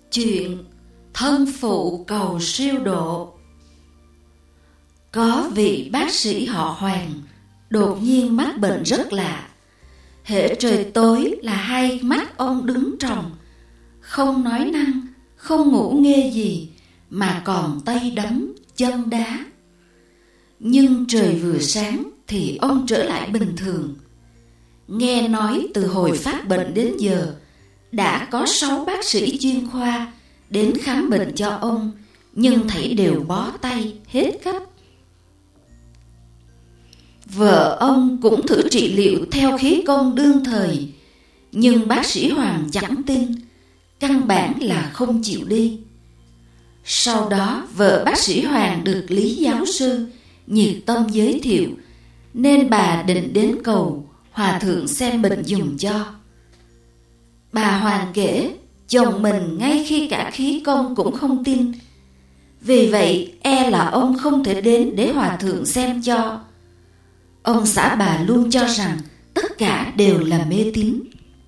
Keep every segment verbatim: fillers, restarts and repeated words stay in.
Chuyện thân phụ cầu siêu độ. Có vị bác sĩ họ Hoàng đột nhiên mắc bệnh rất lạ. Hễ trời tối là hai mắt ông đứng tròng, không nói năng, không ngủ nghê gì, mà còn tay đấm chân đá. Nhưng trời vừa sáng thì ông trở lại bình thường. Nghe nói từ hồi phát bệnh đến giờ đã có sáu bác sĩ chuyên khoa đến khám bệnh cho ông, nhưng thảy đều bó tay hết khắp. Vợ ông cũng thử trị liệu theo khí công đương thời, nhưng bác sĩ Hoàng chẳng tin, căn bản là không chịu đi. Sau đó vợ bác sĩ Hoàng được Lý giáo sư nhiệt tâm giới thiệu, nên bà định đến cầu Hòa thượng xem bệnh dùm cho. Bà Hoàng kể chồng mình ngay khi cả khí công cũng không tin, vì vậy e là ông không thể đến để Hòa thượng xem cho. Ông xã bà luôn cho rằng tất cả đều là mê tín.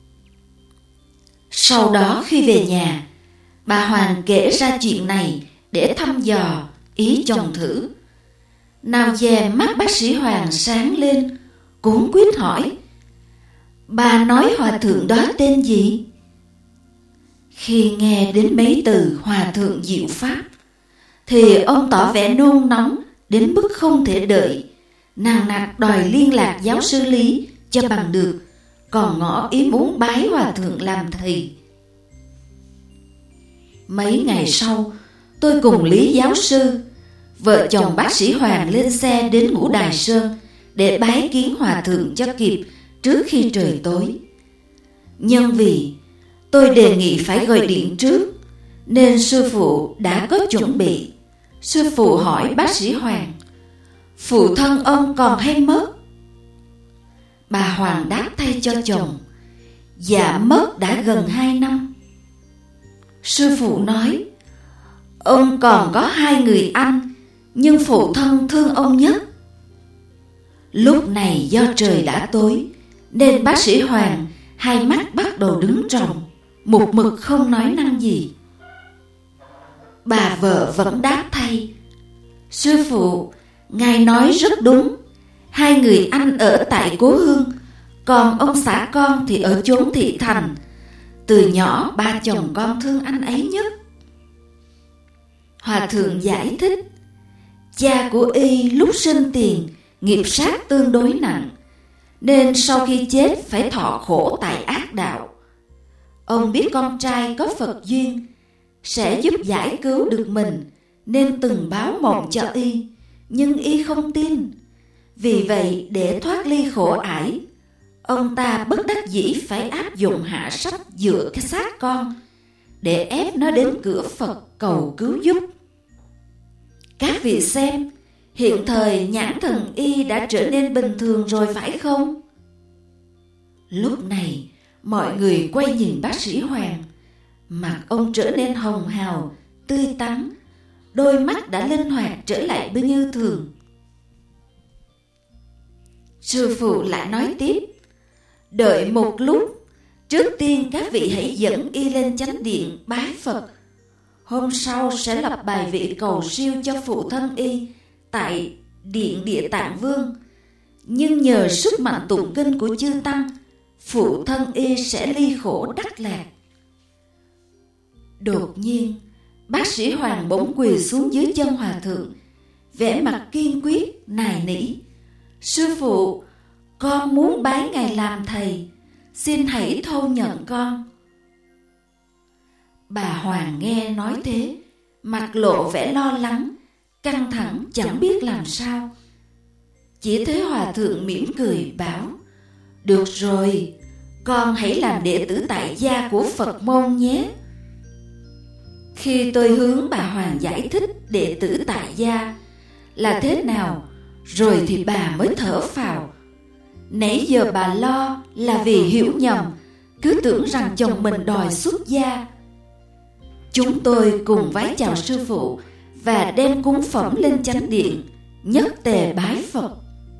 Sau đó khi về nhà, bà Hoàng kể ra chuyện này để thăm dò ý chồng thử. Nào dè mắt bác sĩ Hoàng sáng lên, cuống quýt hỏi: "Bà nói Hòa thượng đó tên gì?" Khi nghe đến mấy từ Hòa thượng diệu pháp thì ông tỏ vẻ nôn nóng đến mức không thể đợi, nằng nặc đòi liên lạc giáo sư Lý cho bằng được, còn ngỏ ý muốn bái Hòa thượng làm thầy. Mấy ngày sau, tôi cùng Lý giáo sư, vợ chồng bác sĩ Hoàng lên xe đến Ngũ Đài Sơn để bái kiến Hòa thượng cho kịp trước khi trời tối. Nhưng vì tôi đề nghị phải gọi điện trước, nên sư phụ đã có chuẩn bị. Sư phụ hỏi bác sĩ Hoàng: "Phụ thân ông còn hay mất?" Bà Hoàng đáp thay cho chồng: "Dạ mất đã gần hai năm." Sư phụ nói: "Ông còn có hai người anh, nhưng phụ thân thương ông nhất." Lúc này do trời đã tối, nên bác sĩ Hoàng hai mắt bắt đầu đứng tròng, một mực không nói năng gì. Bà vợ vẫn đáp thay: "Sư phụ, ngài nói rất đúng. Hai người anh ở tại cố hương, còn ông xã con thì ở chốn thị thành. Từ nhỏ ba chồng con thương anh ấy nhất." Hòa thượng giải thích: "Cha của y lúc sinh tiền nghiệp sát tương đối nặng, nên sau khi chết phải thọ khổ tại ác đạo. Ông biết con trai có Phật duyên sẽ giúp giải cứu được mình, nên từng báo mộng cho y, nhưng y không tin. Vì vậy để thoát ly khổ ải, ông ta bất đắc dĩ phải áp dụng hạ sách dựa cái xác con để ép nó đến cửa Phật cầu cứu giúp. Các vị xem, hiện thời nhãn thần y đã trở nên bình thường rồi phải không?" Lúc này mọi người quay nhìn bác sĩ Hoàng. Mặt ông trở nên hồng hào, tươi tắn, đôi mắt đã linh hoạt trở lại như thường. Sư phụ lại nói tiếp: "Đợi một lúc, trước tiên các vị hãy dẫn y lên chánh điện bái Phật. Hôm sau sẽ lập bài vị cầu siêu cho phụ thân y tại điện Địa Tạng Vương. Nhưng nhờ sức mạnh tụng kinh của chư tăng, phụ thân y sẽ ly khổ đắc lạc." Đột nhiên, bác sĩ Hoàng bỗng quỳ xuống dưới chân Hòa thượng, vẻ mặt kiên quyết nài nỉ: "Sư phụ, con muốn bái ngài làm thầy, xin hãy thâu nhận con." Bà Hoàng nghe nói thế, mặt lộ vẻ lo lắng, căng thẳng chẳng biết làm sao. Chỉ thấy Hòa thượng mỉm cười bảo: "Được rồi, con hãy làm đệ tử tại gia của Phật môn nhé." Khi tôi hướng bà Hoàng giải thích đệ tử tại gia là thế nào, rồi thì bà mới thở phào. Nãy giờ bà lo là vì hiểu nhầm, cứ tưởng rằng chồng mình đòi xuất gia. Chúng tôi cùng vái chào sư phụ và đem cúng phẩm lên chánh điện, nhất tề bái Phật.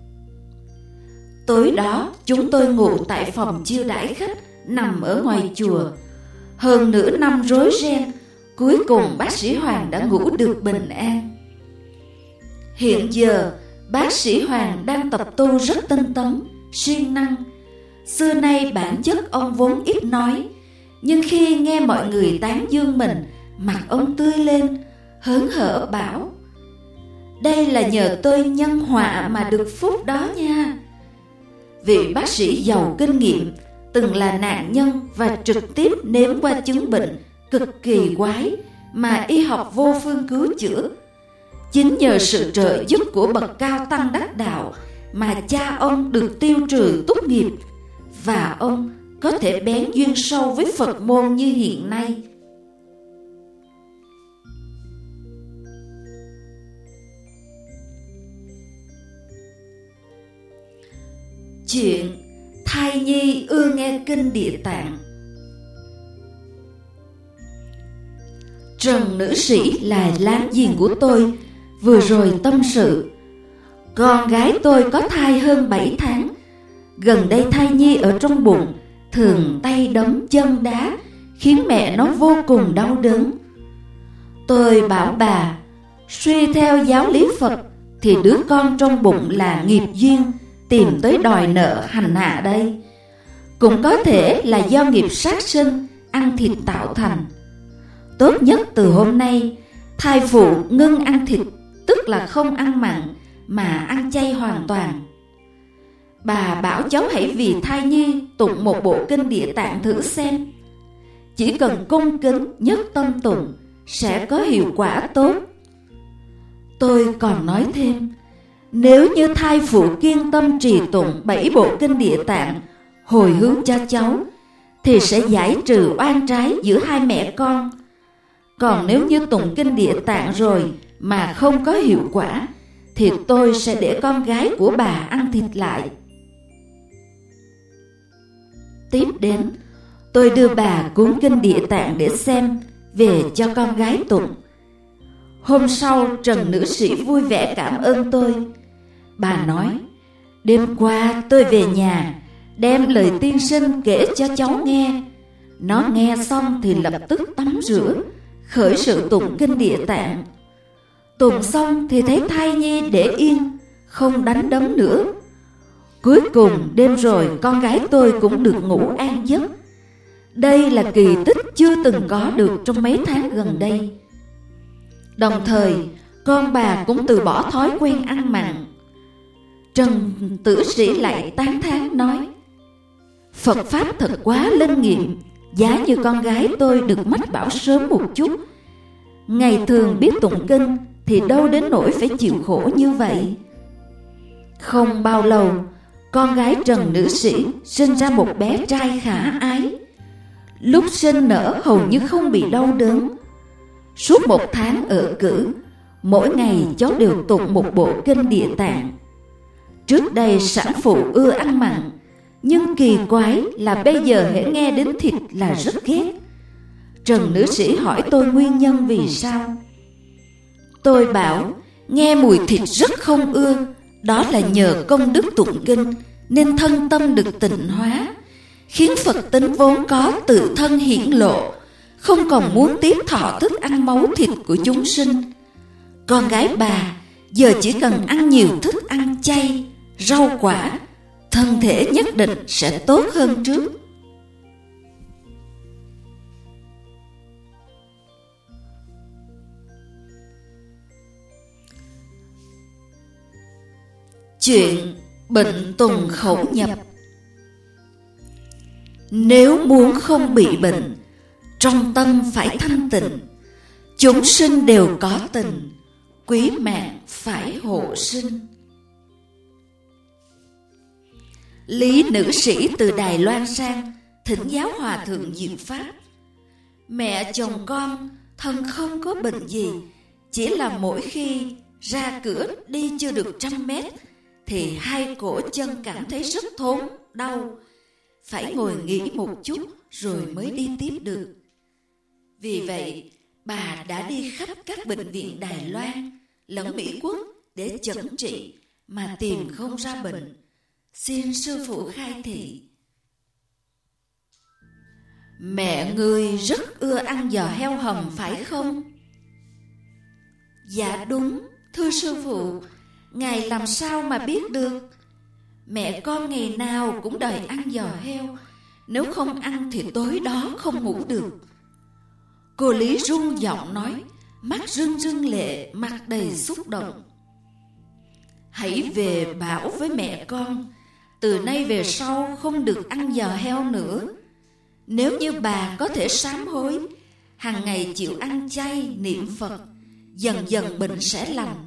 Tối đó chúng tôi ngủ tại phòng chiêu đãi khách nằm ở ngoài chùa. Hơn nửa năm rối ren, Cuối cùng bác sĩ Hoàng đã ngủ được bình an. Hiện giờ bác sĩ Hoàng đang tập tu rất tinh tấn, siêng năng. Xưa nay bản chất ông vốn ít nói, nhưng khi nghe mọi người tán dương mình, mặt ông tươi lên, hớn hở bảo: đây là nhờ tôi nhân họa mà được phúc đó nha. Vị bác sĩ giàu kinh nghiệm, từng là nạn nhân và trực tiếp nếm qua chứng bệnh cực kỳ quái mà y học vô phương cứu chữa. Chính nhờ sự trợ giúp của bậc cao tăng đắc đạo mà cha ông được tiêu trừ túc nghiệp, và ông có thể bén duyên sâu với Phật môn như hiện nay. Chuyện thai nhi ưa nghe kinh Địa Tạng. Trần nữ sĩ là láng giềng của tôi, vừa rồi tâm sự: con gái tôi có thai hơn bảy tháng. Gần đây thai nhi ở trong bụng thường tay đấm chân đá, khiến mẹ nó vô cùng đau đớn. Tôi bảo bà, suy theo giáo lý Phật thì đứa con trong bụng là nghiệp duyên tìm tới đòi nợ hành hạ đây. Cũng có thể là do nghiệp sát sinh, ăn thịt tạo thành. Tốt nhất từ hôm nay, thai phụ ngưng ăn thịt, tức là không ăn mặn, mà ăn chay hoàn toàn. Bà bảo cháu hãy vì thai nhi tụng một bộ kinh Địa Tạng thử xem. Chỉ cần cung kính nhất tâm tụng sẽ có hiệu quả tốt. Tôi còn nói thêm, nếu như thai phụ kiên tâm trì tụng bảy bộ kinh Địa Tạng hồi hướng cho cháu, thì sẽ giải trừ oan trái giữa hai mẹ con. Còn nếu như tụng kinh Địa Tạng rồi mà không có hiệu quả, thì tôi sẽ để con gái của bà ăn thịt lại. Tiếp đến, tôi đưa bà cuốn kinh Địa Tạng để xem, về cho con gái tụng. Hôm sau, Trần nữ sĩ vui vẻ cảm ơn tôi. Bà nói, đêm qua tôi về nhà, đem lời tiên sinh kể cho cháu nghe. Nó nghe xong thì lập tức tắm rửa, khởi sự tụng kinh Địa Tạng. Tụng xong thì thấy thai nhi để yên, không đánh đấm nữa. Cuối cùng đêm rồi con gái tôi cũng được ngủ an giấc. Đây là kỳ tích chưa từng có được trong mấy tháng gần đây. Đồng thời con bà cũng từ bỏ thói quen ăn mặn. Trần tử sĩ lại tán thán nói, Phật Pháp thật quá linh nghiệm. Giá như con gái tôi được mách bảo sớm một chút, ngày thường biết tụng kinh thì đâu đến nỗi phải chịu khổ như vậy. Không bao lâu, con gái Trần nữ sĩ sinh ra một bé trai khả ái. Lúc sinh nở hầu như không bị đau đớn. Suốt một tháng ở cữ, mỗi ngày cháu đều tụng một bộ kinh Địa Tạng. Trước đây sản phụ ưa ăn mặn, nhưng kỳ quái là bây giờ hễ nghe đến thịt là rất ghét. Trần nữ sĩ hỏi tôi nguyên nhân vì sao. Tôi bảo nghe mùi thịt rất không ưa. Đó là nhờ công đức tụng kinh nên thân tâm được tịnh hóa, khiến Phật tính vốn có tự thân hiển lộ, không còn muốn tiếp thọ thức ăn máu thịt của chúng sinh. Con gái bà giờ chỉ cần ăn nhiều thức ăn chay, rau quả, thân thể nhất định sẽ tốt hơn trước. Chuyện bệnh tùng khẩu nhập. Nếu muốn không bị bệnh, trong tâm phải thanh tịnh. Chúng sinh đều có tình, quý mạng phải hộ sinh. Lý nữ sĩ từ Đài Loan sang thỉnh giáo hòa thượng diệu pháp. Mẹ chồng con thân không có bệnh gì, chỉ là mỗi khi ra cửa đi chưa được trăm mét thì hai cổ chân cảm thấy rất thốn, đau, phải ngồi nghỉ một chút rồi mới đi tiếp được. Vì vậy, bà đã đi khắp các bệnh viện Đài Loan lẫn Mỹ Quốc để chẩn trị mà tìm không ra bệnh. Xin sư phụ khai thị. Mẹ ngươi rất ưa ăn giò heo hầm phải không? Dạ đúng, thưa sư phụ. Ngài làm sao mà biết được? Mẹ con ngày nào cũng đòi ăn giò heo, nếu không ăn thì tối đó không ngủ được. Cô Lý run giọng nói, mắt rưng rưng lệ, mặt đầy xúc động. Hãy về bảo với mẹ con, từ nay về sau không được ăn giò heo nữa. Nếu như bà có thể sám hối, hàng ngày chịu ăn chay niệm Phật, dần dần bệnh sẽ lành.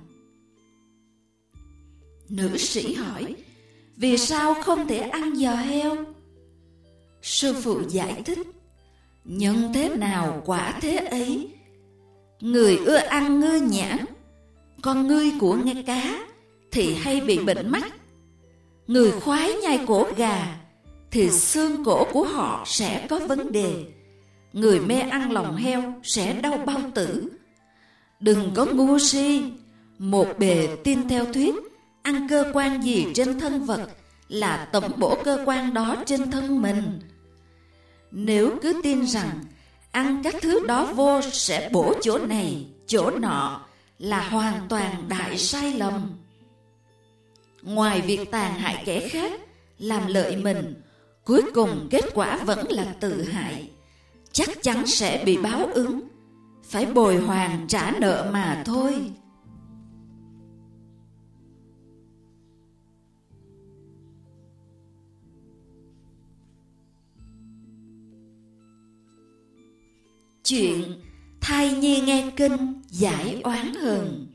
Nữ sĩ hỏi, vì sao không thể ăn giò heo? Sư phụ giải thích, nhân thế nào quả thế ấy. Người ưa ăn ngư nhãn, con ngươi của nghe cá thì hay bị bệnh mắt. Người khoái nhai cổ gà thì xương cổ của họ sẽ có vấn đề. Người mê ăn lòng heo sẽ đau bao tử. Đừng có ngu si, một bề tin theo thuyết ăn cơ quan gì trên thân vật là tẩm bổ cơ quan đó trên thân mình. Nếu cứ tin rằng ăn các thứ đó vô sẽ bổ chỗ này, chỗ nọ, là hoàn toàn đại sai lầm. Ngoài việc tàn hại kẻ khác, làm lợi mình, cuối cùng kết quả vẫn là tự hại. Chắc chắn sẽ bị báo ứng, phải bồi hoàn trả nợ mà thôi. Chuyện thai nhi nghe kinh giải oán hờn.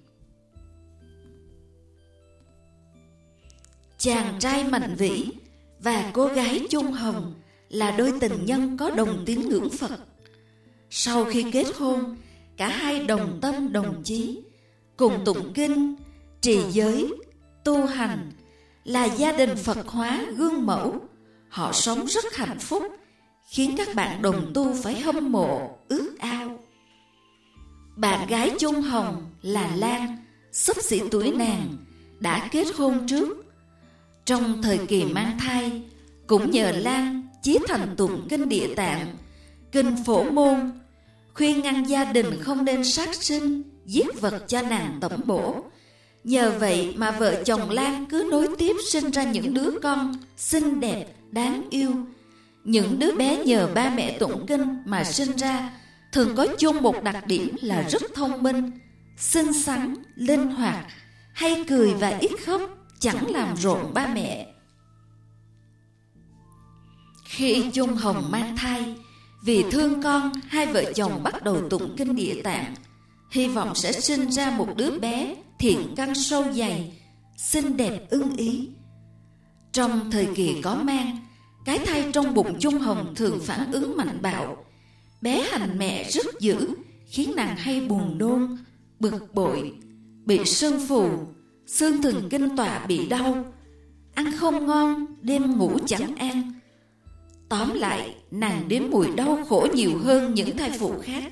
Chàng trai Mạnh Vĩ và cô gái Chung Hồng là đôi tình nhân có đồng tín ngưỡng Phật. Sau khi kết hôn, cả hai đồng tâm đồng chí, cùng tụng kinh, trì giới, tu hành, là gia đình Phật hóa gương mẫu. Họ sống rất hạnh phúc, khiến các bạn đồng tu phải hâm mộ, ước ao. Bạn gái Chung Hồng là Lan, xấp xỉ tuổi nàng, đã kết hôn trước. Trong thời kỳ mang thai, cũng nhờ Lan chí thành tụng kinh Địa Tạng, kinh Phổ Môn, khuyên ngăn gia đình không nên sát sinh, giết vật cho nàng tẩm bổ. Nhờ vậy mà vợ chồng Lan cứ nối tiếp sinh ra những đứa con xinh đẹp, đáng yêu. Những đứa bé nhờ ba mẹ tụng kinh mà sinh ra thường có chung một đặc điểm là rất thông minh, xinh xắn, linh hoạt, hay cười và ít khóc, chẳng làm rộn ba mẹ. Khi Chung Hồng mang thai, vì thương con, hai vợ chồng bắt đầu tụng kinh Địa Tạng, hy vọng sẽ sinh ra một đứa bé thiện căn sâu dày, xinh đẹp ưng ý. Trong thời kỳ có mang, cái thai trong bụng Chung Hồng thường phản ứng mạnh bạo. Bé hành mẹ rất dữ, khiến nàng hay buồn nôn, bực bội, bị sưng phù, xương thần kinh tọa bị đau, ăn không ngon, đêm ngủ chẳng an. Tóm lại, nàng đếm mùi đau khổ nhiều hơn những thai phụ khác.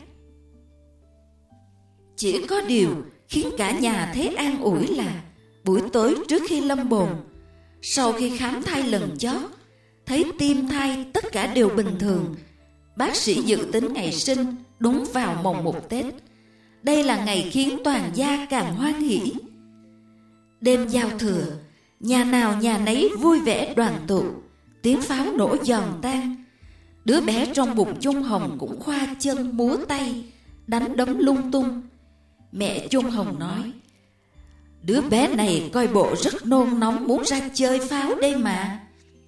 Chỉ có điều khiến cả nhà thấy an ủi là buổi tối trước khi lâm bồn, sau khi khám thai lần chót, thấy tim thai tất cả đều bình thường. Bác sĩ dự tính ngày sinh đúng vào mồng một Tết. Đây là ngày khiến toàn gia càng hoan hỉ. Đêm giao thừa, nhà nào nhà nấy vui vẻ đoàn tụ, tiếng pháo nổ giòn tan. Đứa bé trong bụng Chung Hồng cũng khoa chân múa tay, đánh đấm lung tung. Mẹ Chung Hồng nói, đứa bé này coi bộ rất nôn nóng muốn ra chơi pháo đây mà.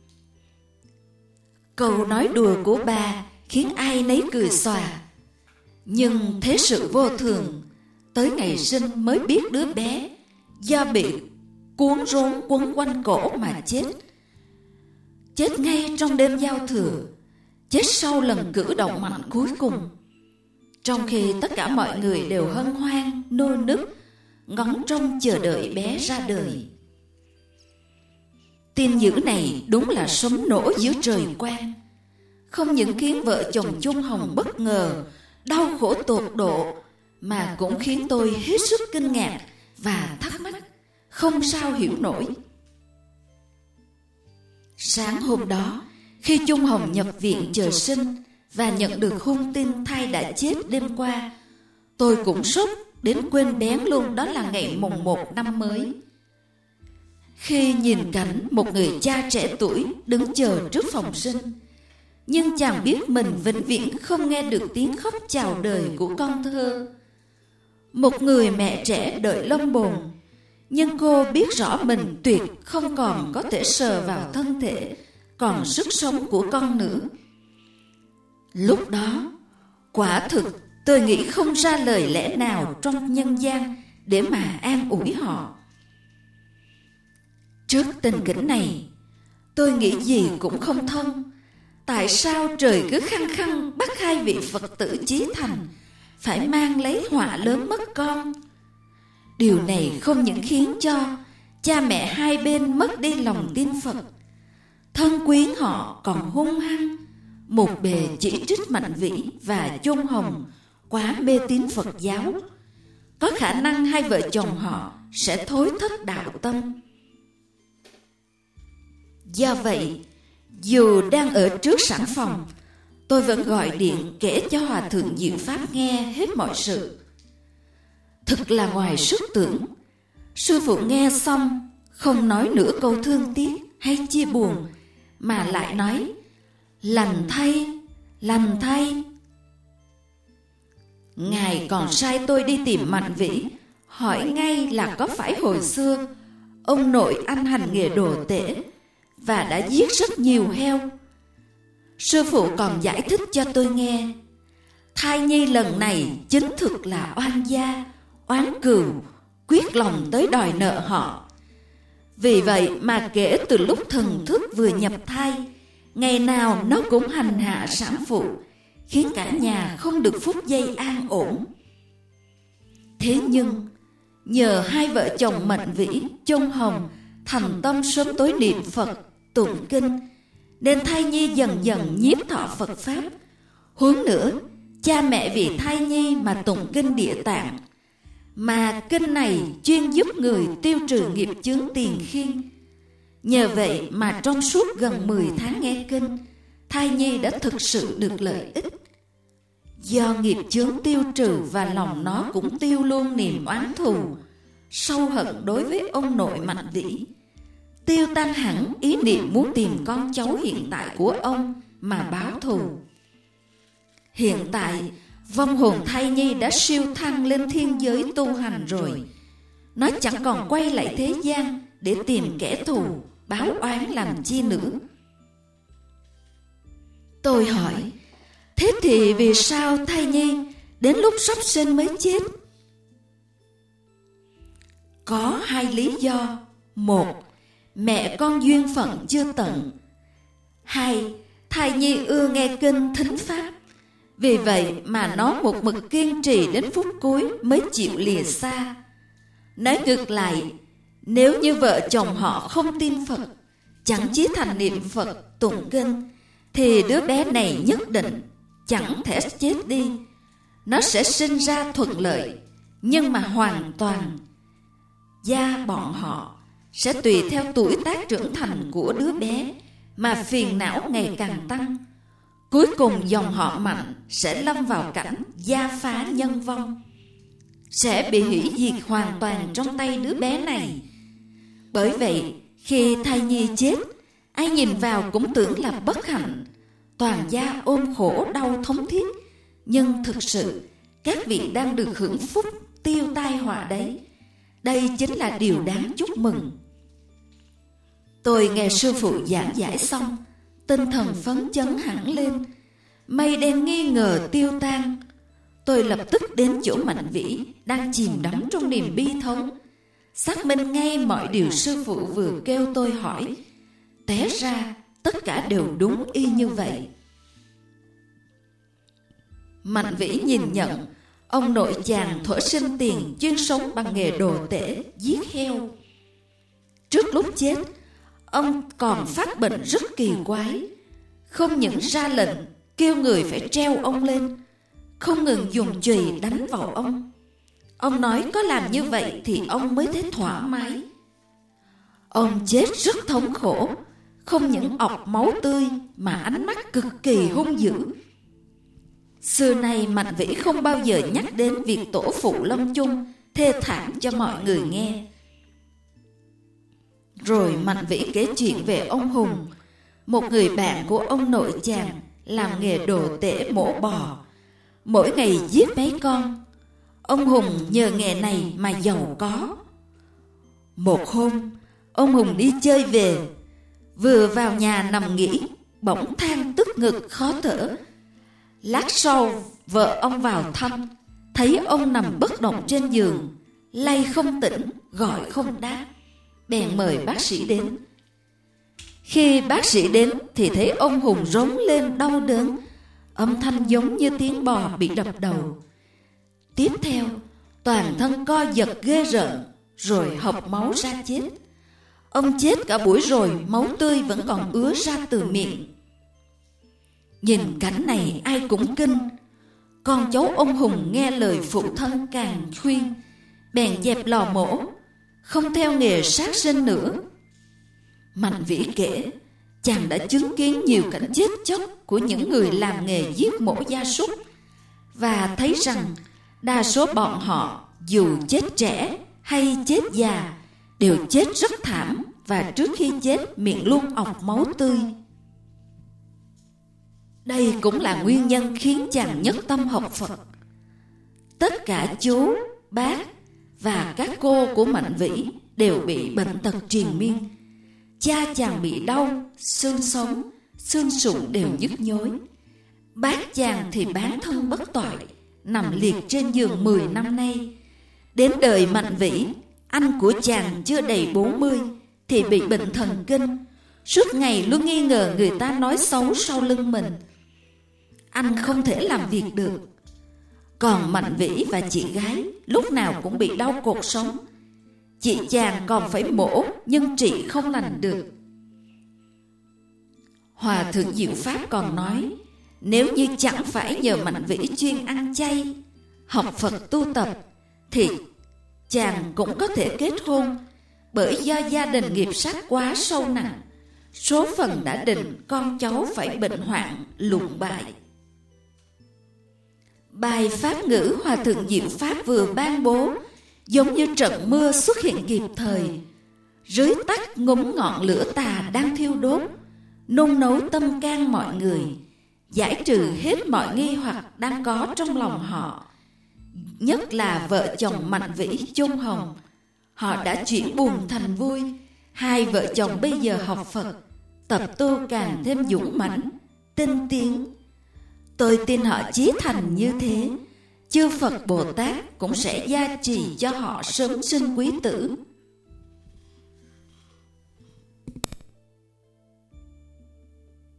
Câu nói đùa của bà khiến ai nấy cười xòa. Nhưng thế sự vô thường, tới ngày sinh mới biết đứa bé do bị cuốn rốn quấn quanh cổ mà chết. Chết ngay trong đêm giao thừa, chết sau lần cử động mạnh cuối cùng. Trong khi tất cả mọi người đều hân hoan, nô nức, ngóng trông chờ đợi bé ra đời. Tin dữ này đúng là sấm nổ giữa trời quang. Không những khiến vợ chồng Chung Hồng bất ngờ, đau khổ tột độ, mà cũng khiến tôi hết sức kinh ngạc và thắc mắc, không sao hiểu nổi. Sáng hôm đó, khi Chung Hồng nhập viện chờ sinh, và nhận được hung tin Thai đã chết đêm qua, tôi cũng sốc đến quên bén luôn đó là ngày mùng một năm mới. Khi nhìn cảnh một người cha trẻ tuổi đứng chờ trước phòng sinh, nhưng chàng biết mình vĩnh viễn không nghe được tiếng khóc chào đời của con thơ. Một người mẹ trẻ đợi lâm bồn, nhưng cô biết rõ mình tuyệt không còn có thể sờ vào thân thể còn sức sống của con nữa. Lúc đó, quả thực tôi nghĩ không ra lời lẽ nào trong nhân gian để mà an ủi họ. Trước tình cảnh này, tôi nghĩ gì cũng không thông. Tại sao trời cứ khăng khăng bắt hai vị Phật tử chí thành phải mang lấy họa lớn mất con? Điều này không những khiến cho cha mẹ hai bên mất đi lòng tin Phật, thân quyến họ còn hung hăng một bề chỉ trích Mạnh Vĩ và Chung Hồng quá mê tín Phật giáo. Có khả năng hai vợ chồng họ sẽ thối thất đạo tâm. Do vậy, dù đang ở trước sẵn phòng, tôi vẫn gọi điện kể cho Hòa Thượng Diệu Pháp nghe hết mọi sự. Thật là ngoài sức tưởng. Sư phụ nghe xong không nói nửa câu thương tiếc hay chia buồn, mà lại nói: lành thay, lành thay. Ngài còn sai tôi đi tìm Mạnh Vĩ, hỏi ngay là có phải hồi xưa ông nội anh hành nghề đồ tể và đã giết rất nhiều heo. Sư phụ còn giải thích cho tôi nghe, thai nhi lần này chính thực là oan gia, oán cừu, quyết lòng tới đòi nợ họ. Vì vậy mà kể từ lúc thần thức vừa nhập thai, ngày nào nó cũng hành hạ sản phụ, khiến cả nhà không được phút giây an ổn. Thế nhưng nhờ hai vợ chồng Mạnh Vĩ, Chung Hồng thành tâm sớm tối niệm Phật, tụng kinh, nên thai nhi dần dần nhiếp thọ Phật pháp. Huống nữa, cha mẹ vì thai nhi mà tụng kinh Địa Tạng, mà kinh này chuyên giúp người tiêu trừ nghiệp chướng tiền khiên. Nhờ vậy mà trong suốt gần mười tháng nghe kinh, thai nhi đã thực sự được lợi ích. Do nghiệp chướng tiêu trừ và lòng nó cũng tiêu luôn niềm oán thù, sâu hận đối với ông nội Mạnh Vĩ, tiêu tan hẳn ý niệm muốn tìm con cháu hiện tại của ông mà báo thù. Hiện tại, vong hồn thai nhi đã siêu thăng lên thiên giới tu hành rồi. Nó chẳng còn quay lại thế gian để tìm kẻ thù, báo oán làm chi nữa. Tôi hỏi, thế thì vì sao thai nhi đến lúc sắp sinh mới chết? Có hai lý do. Một, mẹ con duyên phận chưa tận. Hai, thai nhi ưa nghe kinh thính pháp. Vì vậy mà nó một mực kiên trì đến phút cuối mới chịu lìa xa. Nói ngược lại, nếu như vợ chồng họ không tin Phật, chẳng chí thành niệm Phật, tụng kinh, thì đứa bé này nhất định chẳng thể chết đi. Nó sẽ sinh ra thuận lợi, nhưng mà hoàn toàn gia bọn họ sẽ tùy theo tuổi tác trưởng thành của đứa bé mà phiền não ngày càng tăng. Cuối cùng dòng họ Mạnh sẽ lâm vào cảnh gia phá nhân vong, sẽ bị hủy diệt hoàn toàn trong tay đứa bé này. Bởi vậy, khi thai nhi chết, ai nhìn vào cũng tưởng là bất hạnh, toàn gia ôm khổ đau thống thiết. Nhưng thực sự, các vị đang được hưởng phúc tiêu tai họa đấy. Đây chính là điều đáng chúc mừng. Tôi nghe sư phụ giảng giải xong, tinh thần phấn chấn hẳn lên, mây đen nghi ngờ tiêu tan. Tôi lập tức đến chỗ Mạnh Vĩ đang chìm đắm trong niềm bi thống, xác minh ngay mọi điều sư phụ vừa kêu tôi hỏi. Té ra tất cả đều đúng y như vậy. Mạnh Vĩ nhìn nhận ông nội chàng thuở sinh tiền chuyên sống bằng nghề đồ tể, giết heo. Trước lúc chết, ông còn phát bệnh rất kỳ quái, không những ra lệnh kêu người phải treo ông lên, không ngừng dùng chùy đánh vào ông. Ông nói có làm như vậy thì ông mới thấy thoải mái. Ông chết rất thống khổ, không những ọc máu tươi mà ánh mắt cực kỳ hung dữ. Xưa nay Mạnh Vĩ không bao giờ nhắc đến việc tổ phụ lâm chung thê thảm cho mọi người nghe. Rồi Mạnh Vĩ kể chuyện về ông Hùng, một người bạn của ông nội chàng làm nghề đồ tể mổ bò, mỗi ngày giết mấy con. Ông Hùng nhờ nghề này mà giàu có. Một hôm, ông Hùng đi chơi về, vừa vào nhà nằm nghỉ, bỗng than tức ngực khó thở. Lát sau, vợ ông vào thăm, thấy ông nằm bất động trên giường, lay không tỉnh, gọi không đáp, bèn mời bác sĩ đến. Khi bác sĩ đến thì thấy ông Hùng rống lên đau đớn, âm thanh giống như tiếng bò bị đập đầu. Tiếp theo, toàn thân co giật ghê rợn, rồi hộc máu ra chết. Ông chết cả buổi rồi, máu tươi vẫn còn ứa ra từ miệng. Nhìn cảnh này ai cũng kinh. Con cháu ông Hùng nghe lời phụ thân càng khuyên, bèn dẹp lò mổ, không theo nghề sát sinh nữa. Mạnh Vĩ kể, chàng đã chứng kiến nhiều cảnh chết chóc của những người làm nghề giết mổ gia súc, và thấy rằng đa số bọn họ dù chết trẻ hay chết già đều chết rất thảm, và trước khi chết miệng luôn ọc máu tươi. Đây cũng là nguyên nhân khiến chàng nhất tâm học Phật. Tất cả chú, bác và các cô của Mạnh Vĩ đều bị bệnh tật triền miên. Cha chàng bị đau, xương sống, xương sụn đều nhức nhối. Bác chàng thì bán thân bất toại, nằm liệt trên giường mười năm nay. Đến đời Mạnh Vĩ, anh của chàng chưa đầy bốn mươi thì bị bệnh thần kinh, suốt ngày luôn nghi ngờ người ta nói xấu sau lưng mình. Anh không thể làm việc được. Còn Mạnh Vĩ và chị gái lúc nào cũng bị đau cột sống. Chị chàng còn phải mổ nhưng trị không lành được. Hòa thượng Diệu Pháp còn nói, nếu như chẳng phải nhờ Mạnh Vĩ chuyên ăn chay, học Phật tu tập, thì chàng cũng có thể kết hôn. Bởi do gia đình nghiệp sát quá sâu nặng, số phận đã định con cháu phải bệnh hoạn lụn bại. Bài pháp ngữ Hòa thượng Diệu Pháp vừa ban bố giống như trận mưa xuất hiện kịp thời, rưới tắt ngúm ngọn lửa tà đang thiêu đốt, nung nấu tâm can mọi người, giải trừ hết mọi nghi hoặc đang có trong lòng họ. Nhất là vợ chồng Mạnh Vĩ, Chung Hồng, họ đã chuyển buồn thành vui. Hai vợ chồng bây giờ học Phật, tập tu càng thêm dũng mãnh, tinh tiến. Tôi tin họ chí thành như thế, chư Phật Bồ Tát cũng sẽ gia trì cho họ sớm sinh quý tử.